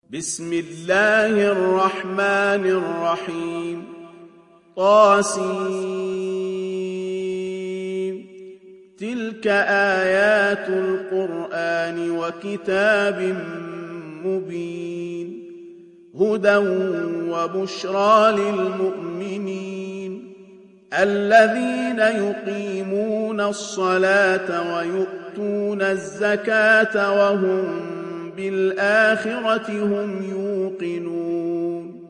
بسم الله الرحمن الرحيم طاسين تلك آيات القرآن وكتاب مبين هدى وبشرى للمؤمنين الذين يقيمون الصلاة ويؤتون الزكاة وهم بالآخرة هم يوقنون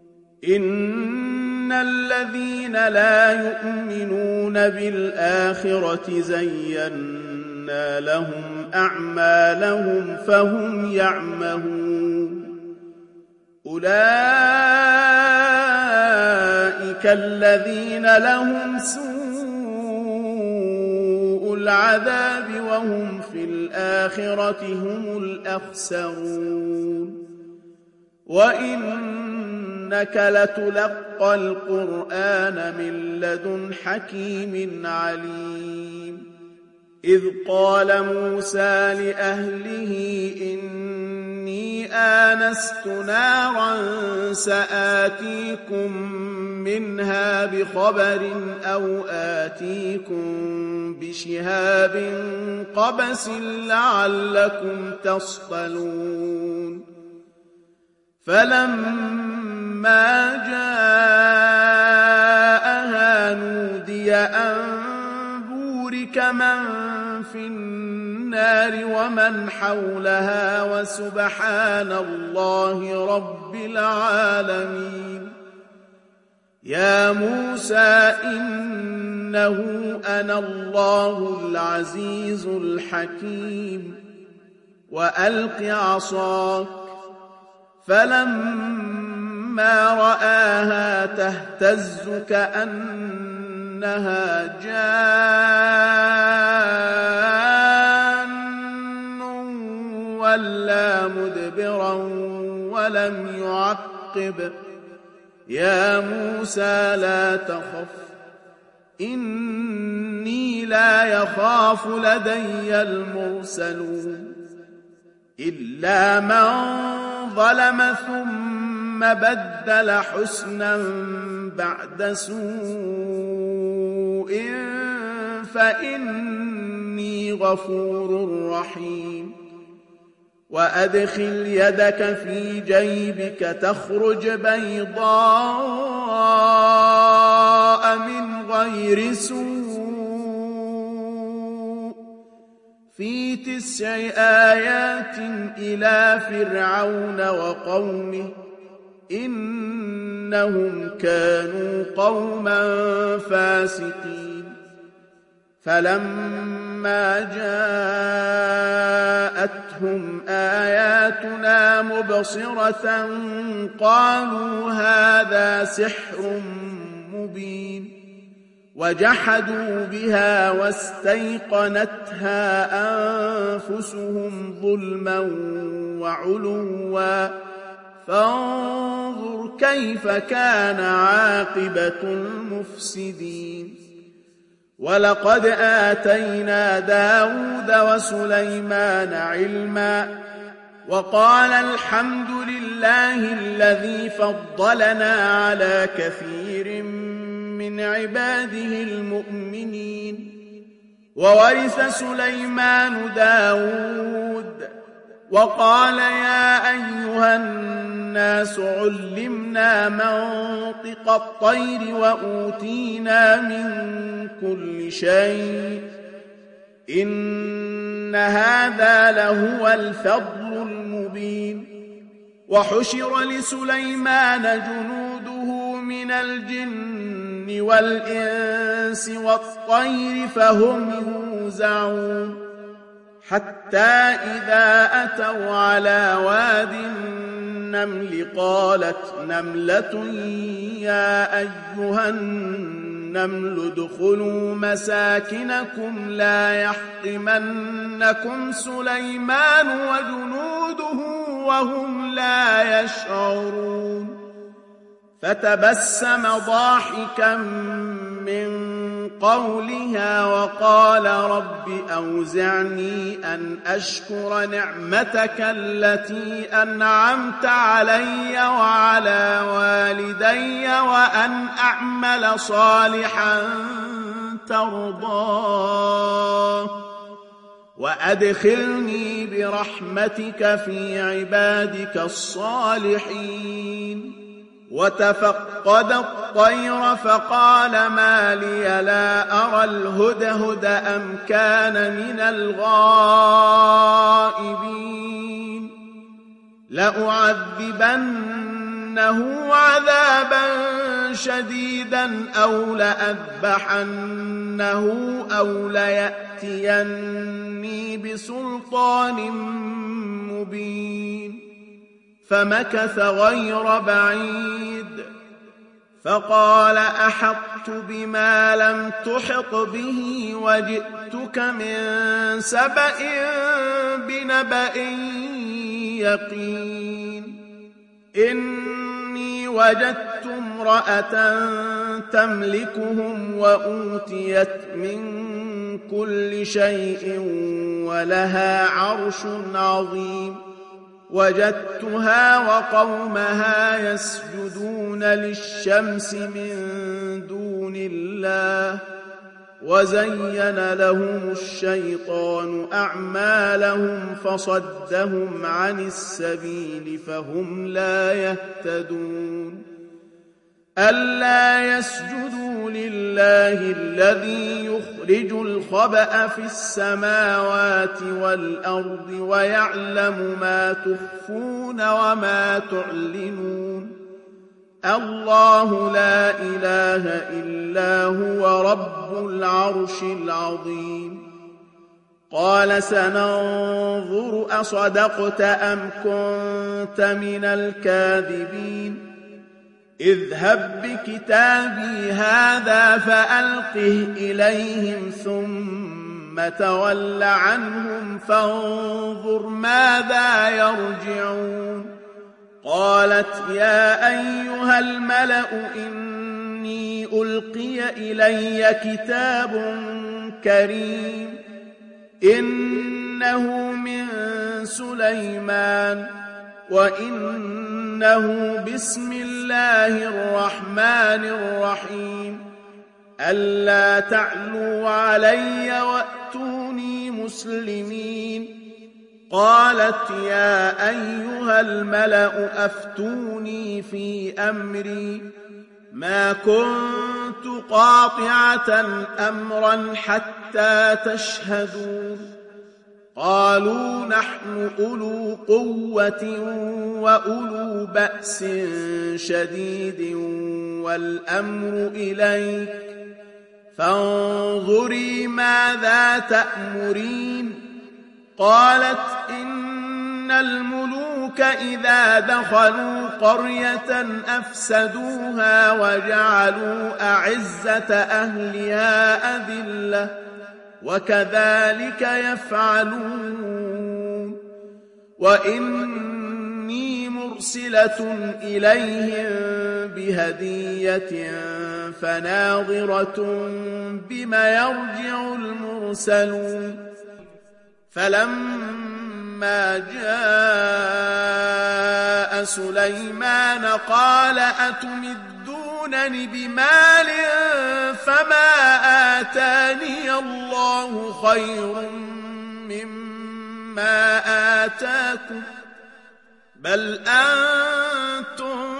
إن الذين لا يؤمنون بالآخرة زينا لهم أعمالهم فهم يعمهون أولئك الذين لهم سوء العذاب وهم في الآخرة هم الأخسرون وإنك لتلقى القرآن من لدن حكيم عليم إذ قال موسى لأهله إني آنست نارا سآتيكم منها بخبر أو آتيكم بشهاب قبس لعلكم تصطلون فلما جاءها نودي أن بورك من في النار ومن حولها وسبحان الله رب العالمين يا موسى إنه أنا الله العزيز الحكيم وألق عصاك فلما رآها تهتز كأنها جان ولا مدبرا ولم يعقب يا موسى لا تخف إني لا يخاف لدي المرسلون إلا من ظلم ثم بدل حسنا بعد سوء فإني غفور رحيم وأدخل يدك في جيبك تخرج بيضاء من غير سوء في 9 آيات إلى فرعون وقومه إنهم كانوا قوما فاسقين فلما جاءتهم آياتنا مبصرة قالوا هذا سحر مبين وجحدوا بها واستيقنتها أنفسهم ظلما وعلوا فانظر كيف كان عاقبة المفسدين ولقد آتينا داود وسليمان علما وقال الحمد لله الذي فضلنا على كثير من عباده المؤمنين وورث سليمان داود وقال يا أيها الناس علمنا منطق الطير وأوتينا من كل شيء إن هذا لهو الفضل المبين وحشر لسليمان جنوده من الجن والإنس والطير فهم يوزعون حتى إذا أتوا على واد النمل قالت نملة يا أيها النمل ادخلوا مساكنكم لا يحطمنكم سليمان وجنوده وهم لا يشعرون فتبسم ضاحكا من قولها وقال رب أوزعني أن أشكر نعمتك التي أنعمت علي وعلى والدي وأن أعمل صالحا ترضاه وأدخلني برحمتك في عبادك الصالحين. وتفقد الطير فقال ما لي لا أرى الهدهد أم كان من الغائبين لأعذبنه عذابا شديدا أو لأذبحنه أو ليأتيني بسلطان مبين. فمكث غير بعيد فقال أحطت بما لم تحط به وجئتك من سبأ بنبأ يقين. إني وجدت امرأة تملكهم وأوتيت من كل شيء ولها عرش عظيم. وجدتها وقومها يسجدون للشمس من دون الله وزين لهم الشيطان أعمالهم فصدهم عن السبيل فهم لا يهتدون. ألا يسجدوا لله الذي يخرج الخبأ في السماوات والأرض ويعلم ما تخفون وما تعلنون. الله لا إله إلا هو رب العرش العظيم. قال سننظر أصدقت أم كنت من الكاذبين. اذهب بكتابي هذا فألقه إليهم ثم تول عنهم فانظر ماذا يرجعون. قالت يا أيها الملأ إني ألقي إلي كتاب كريم إنه من سليمان وإنه بسم الله الرحمن الرحيم. ألا تعلوا علي وأتوني مسلمين. قالت يا أيها الملأ أفتوني في أمري ما كنت قاطعة أمرا حتى تشهدون. قالوا نحن أولو قوة وأولو بأس شديد والأمر إليك فانظري ماذا تأمرين. قالت إن الملوك إذا دخلوا قرية أفسدوها وجعلوا أعزة أهلها أذلة وكذلك يفعلون. وإني مرسلة إليهم بهدية فناظرة بما يرجع المرسلون. فلما جاء سليمان قال أتمدونني بمال فما آتاني الله خير مما آتاكم بل أنتم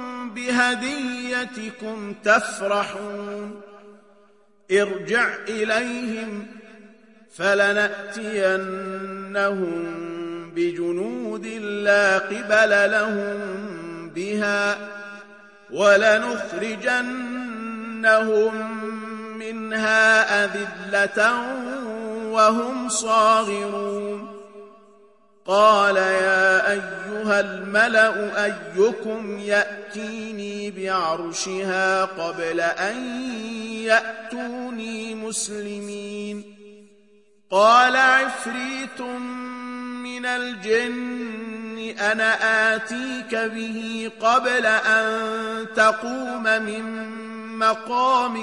بهديتكم تفرحون. ارجع إليهم فلنأتينهم بجنود لا قبل لهم بها ولنخرجنهم منها أذلة وهم صاغرون. قال يا أيها الملأ أيكم يأتيني بعرشها قبل أن يأتوني مسلمين. قال عفريت من الجن أنا آتيك به قبل أن تقوم من مقامك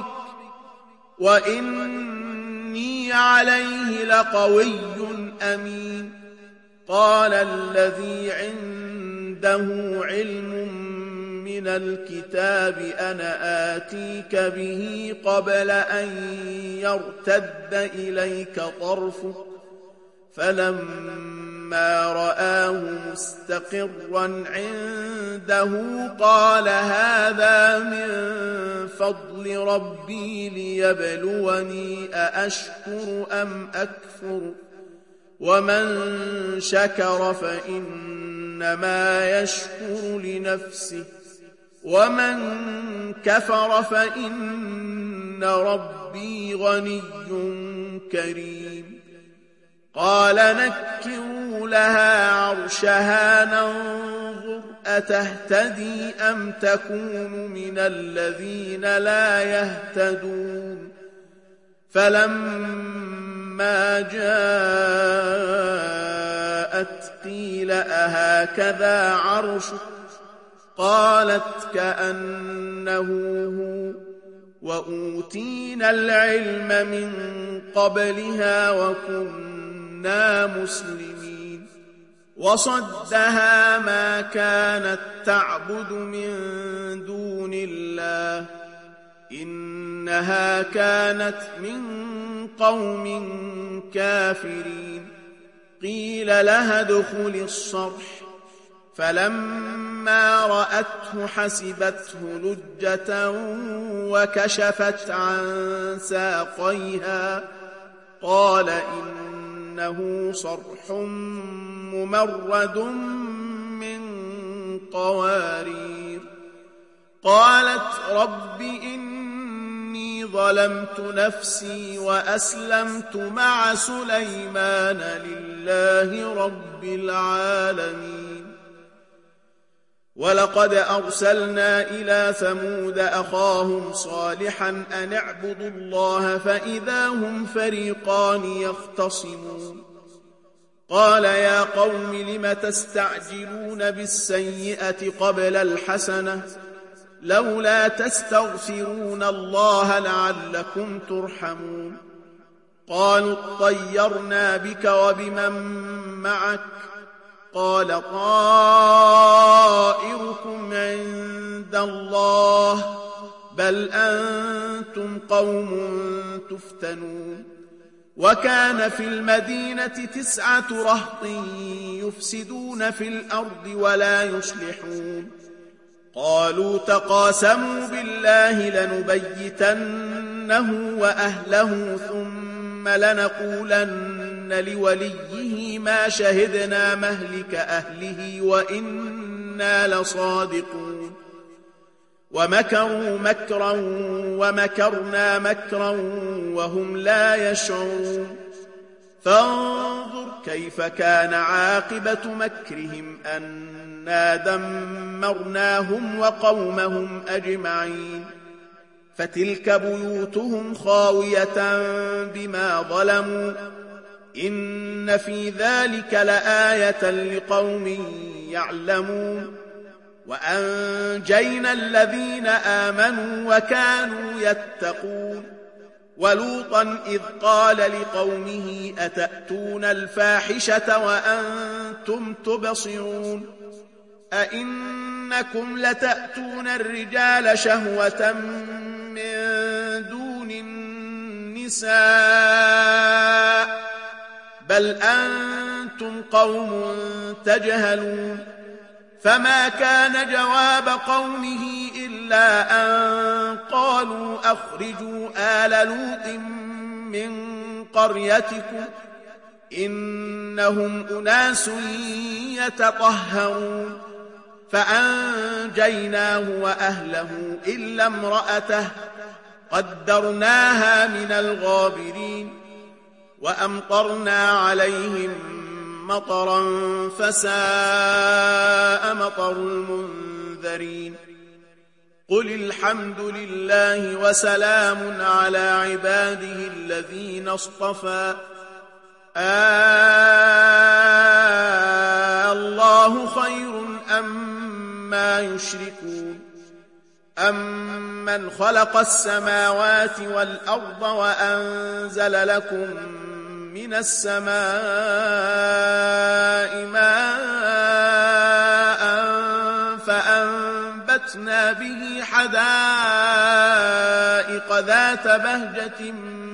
وإني عليه لقوي أمين. قال الذي عنده علم من الكتاب أنا آتيك به قبل أن يرتد إليك طرفك فلما رآه مستقرا عنده قال هذا من فضل ربي ليبلوني أأشكر أم أكفر ومن شكر فإنما يشكر لنفسه ومن كفر فإن ربي غني كريم. قال نكروا لها عرشها ننظر أتهتدي أم تكون من الذين لا يهتدون. فلما جاءت قيل أهكذا عرشك قالت كأنه هو وأوتينا العلم من قبلها وكنا مسلمين. وصدها ما كانت تعبد من دون الله إنها كانت من قوم كافرين. قيل لها ادخل الصرح فلما رأته حسبته لجة وكشفت عن ساقيها قال إنه صرح ممرد من قوارير. قالت رب إني ظلمت نفسي وأسلمت مع سليمان لله رب العالمين. ولقد أرسلنا إلى ثمود أخاهم صالحا أن اعبدوا الله فإذا هم فريقان يختصمون. قال يا قوم لم تستعجلون بالسيئة قبل الحسنة لولا تستغفرون الله لعلكم ترحمون. قالوا اطيرنا بك وبمن معك قال طائركم عند الله بل أنتم قوم تفتنون. وكان في المدينة 9 رهط يفسدون في الأرض ولا يصلحون. قالوا تقاسموا بالله لنبيتنه وأهله ثم لنقولن لوليه ما شهدنا مهلك أهله وإنا لصادقون. ومكروا مكرا ومكرنا مكرا وهم لا يشعرون. فانظر كيف كان عاقبة مكرهم أنا دمرناهم وقومهم أجمعين. فتلك بيوتهم خاوية بما ظلموا إن في ذلك لآية لقوم يعلمون. وأنجينا الذين آمنوا وكانوا يتقون. ولوطا إذ قال لقومه أتأتون الفاحشة وأنتم تبصرون أئنكم لتأتون الرجال شهوة من دون النساء بل أنتم قوم تجهلون. فما كان جواب قومه إلا أن قالوا أخرجوا آل لوط من قريتكم إنهم أناس يتطهرون. فأنجيناه وأهله إلا امرأته قدرناها من الغابرين. وأمطرنا عليهم مطرا فساء مطر المنذرين. قل الحمد لله وسلام على عباده الذين اصطفى الله خير أما يشركون أمن خلق السماوات والأرض وأنزل لكم من السماء ماء فأنبتنا به حدائق ذات بهجة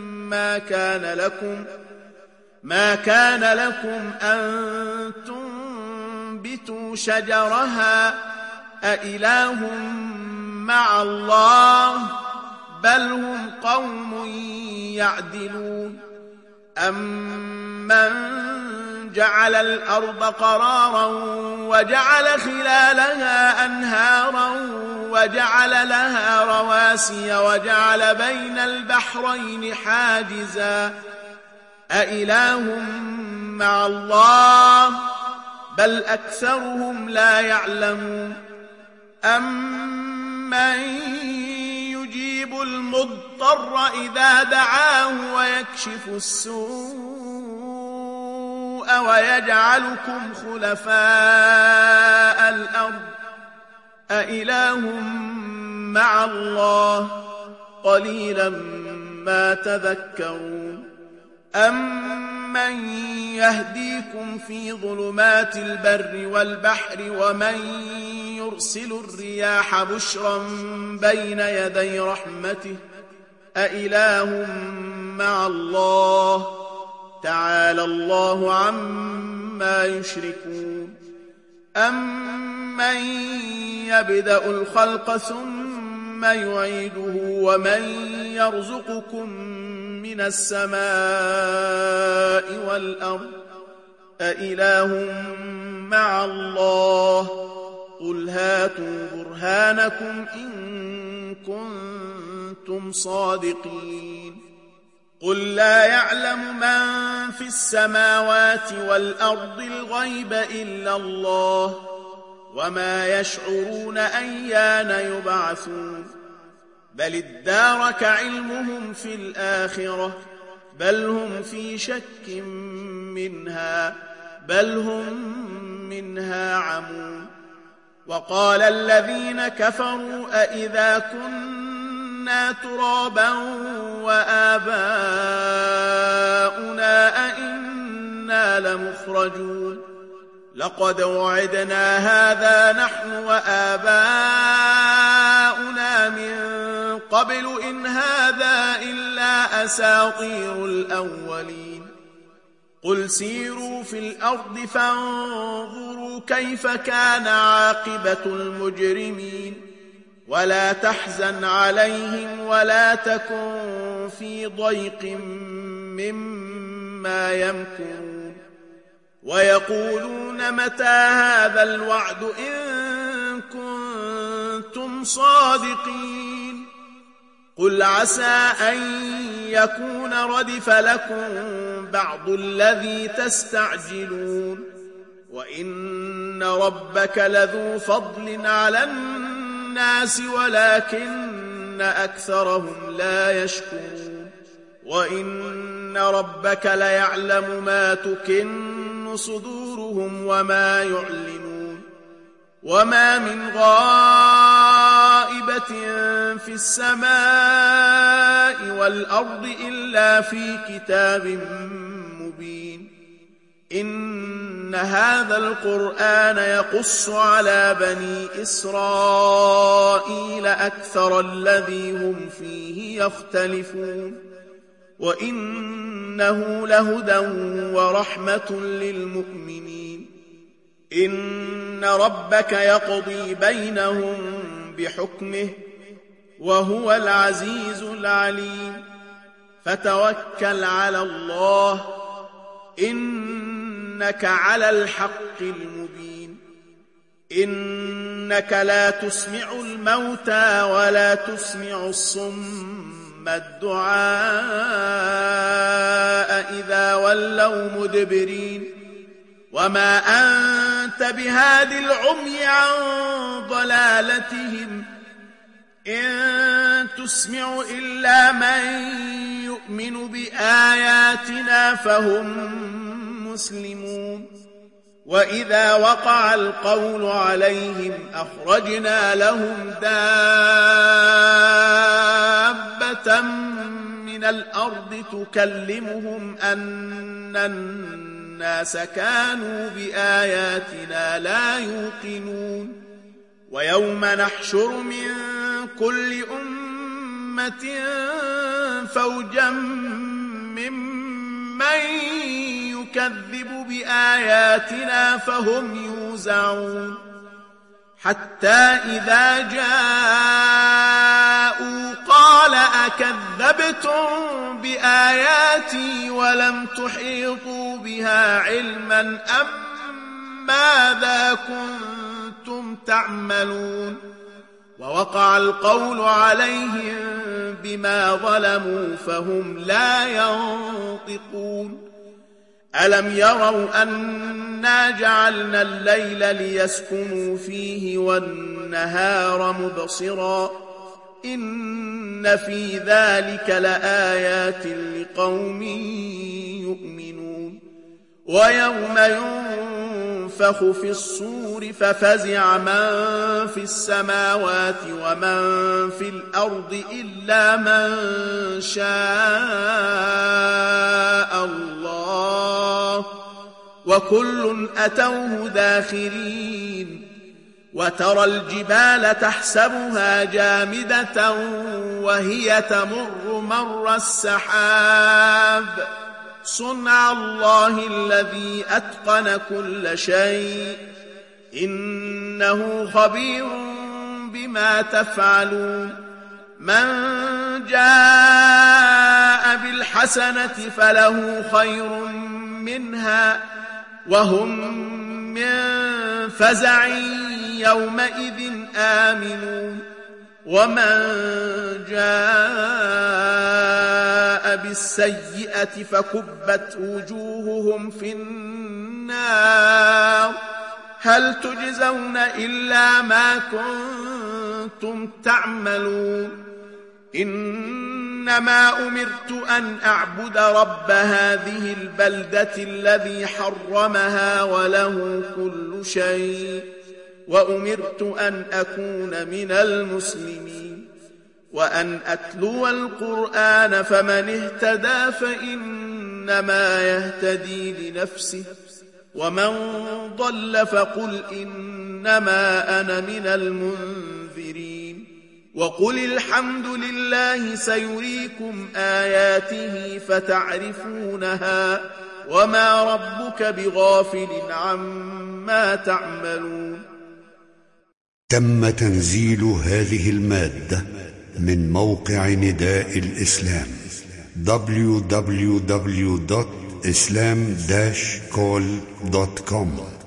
ما كان لكم أن تنبتوا شجرها أإله مع الله بل هم قوم يعدلون أمن جعل الأرض قرارا وجعل خلالها أنهارا وجعل لها رواسي وجعل بين البحرين حاجزا أإله مع الله بل أكثرهم لا يعلمون أمن يجيب المضطر إذا دعاه ويكشف السوء ويجعلكم خلفاء الأرض أإله مع الله قليلا ما تذكرون أمن يهديكم في ظلمات البر والبحر ومن يرسل الرياح بشرا بين يدي رحمته أإله مع الله تعالى الله عما يشركون أمن يبدأ الخلق ثم يعيده ومن يرزقكم من السماء والأرض أإله مع الله قل هاتوا برهانكم إن كنتم صادقين قل لا يعلم من في السماوات والأرض الغيب إلا الله وما يشعرون أيان يبعثون بل ادارك علمهم في الآخرة بل هم في شك منها بل هم منها عمون وقال الذين كفروا أإذا كنا ترابا وآباؤنا أئنا لمخرجون لقد وعدنا هذا نحن وآباؤنا من قبل إن هذا إلا أساطير الأولين قل سيروا في الأرض فانظروا كيف كان عاقبة المجرمين ولا تحزن عليهم ولا تكن في ضيق مما يمكرون ويقولون متى هذا الوعد إن كنتم صادقين قل عسى أن يكون ردف لكم بعض الذي تستعجلون وإن ربك لذو فضل على الناس ولكن أكثرهم لا يشكرون وإن ربك ليعلم ما تكن صدورهم وما يعلنون وما من غائبة في السماء والأرض إلا في كتاب مبين إن هذا القرآن يقص على بني إسرائيل أكثر الذي هم فيه يختلفون وإنه لهدى ورحمة للمؤمنين إن ربك يقضي بينهم بحكمه وهو العزيز العليم فتوكل على الله إنك على الحق المبين إنك لا تسمع الموتى ولا تسمع الصم الدعاء إذا ولوا مدبرين وما أنت بهاد العمي عن ضلالتهم إن تسمع إلا من يؤمن بآياتنا فهم مسلمون وإذا وقع القول عليهم أخرجنا لهم دابة من الأرض تكلمهم أن الناس كانوا بآياتنا لا يوقنون ويوم نحشر من كل أمة فوجا ممن يكذب بآياتنا فهم يوزعون حتى إذا جاءوا قال أكذبتم بآياتي ولم تحيطوا بها علما أم ماذا كنتم تعملون ووقع القول عليهم بما ظلموا فهم لا ينطقون ألم يروا أنا جعلنا الليل ليسكنوا فيه والنهار مبصرا إن في ذلك لآيات لقوم يؤمنون ويوم ينفخ في الصور ففزع من في السماوات ومن في الأرض إلا من شاء الله وكل أتوه داخرين وترى الجبال تحسبها جامدة وهي تمر مر السحاب صنع الله الذي أتقن كل شيء إنه خبير بما تفعلون من جاء بالحسنة فله خير منها وهم من فزع يومئذ آمنون ومن جاء بالسيئة فكبت وجوههم في النار هل تجزون إلا ما كنتم تعملون إنما أمرت أن أعبد رب هذه البلدة الذي حرمها وله كل شيء وأمرت أن أكون من المسلمين وأن أتلو القرآن فمن اهتدى فإنما يهتدي لنفسه ومن ضل فقل إنما أنا من المنذرين وقل الحمد لله سيريكم آياته فتعرفونها وما ربك بغافل عما تعملون. تم تنزيل هذه المادة من موقع نداء الإسلام www.islam-call.com